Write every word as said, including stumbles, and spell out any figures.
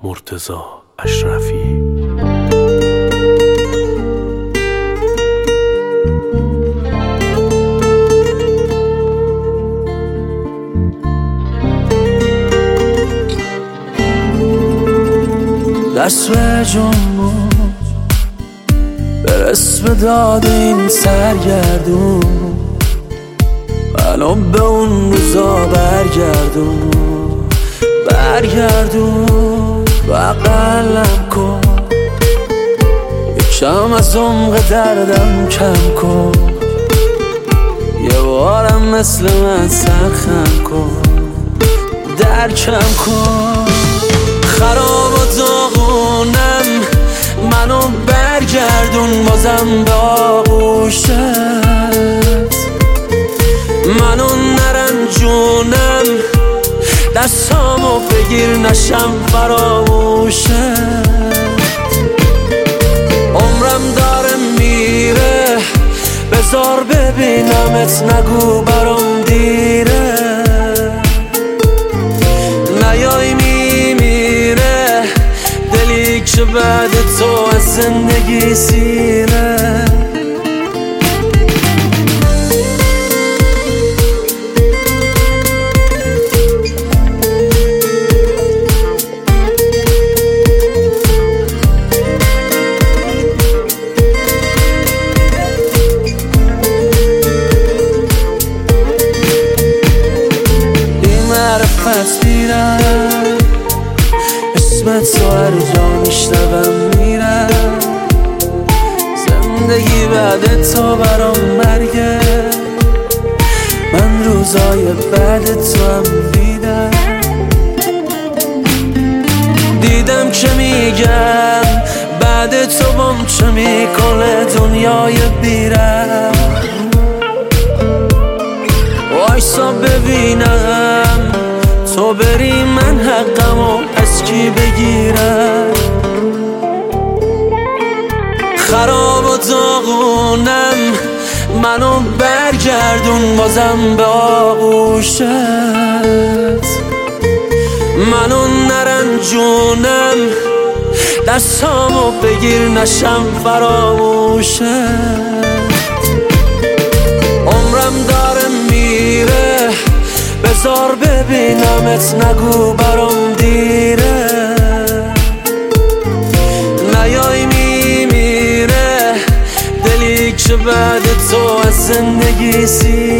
مرتضی اشرفی. دست به جنبون برس به داد این سرگردون، منو به اون روزا برگردون برگردون بغلم کن، یکم از عمق دردم کم کن، یه بارم مثل من سرخم کن، درکم کن. خراب و داغونم منو برگردون بازم به آغوشت، منو نرنجونم دستامو بگیر نشم فراموشت. عمرم داره میره بذار ببینمت، نگو برام دیره، نیای میمیره دلی که بعد تو از زندگی سیره. میرم اسمت تو هر جا میشنوم میرم، زندگی بعد تو برام مرگه، من روزای بعد تو هم دیدم دیدم که میگم بعد تو بام چه میکنه دنیای بیرم. وایسا ببینم تو بری من حقمو از کی بگیرم. خراب و داغونم منو برگردون بازم به آغوشت، منو نرنجونم دستامو بگیر نشم فراموشت. عمرم داره میره بذار ببینمت، نگو برام دیره، نیای میمیره دلی که بعد تو از زندگی سی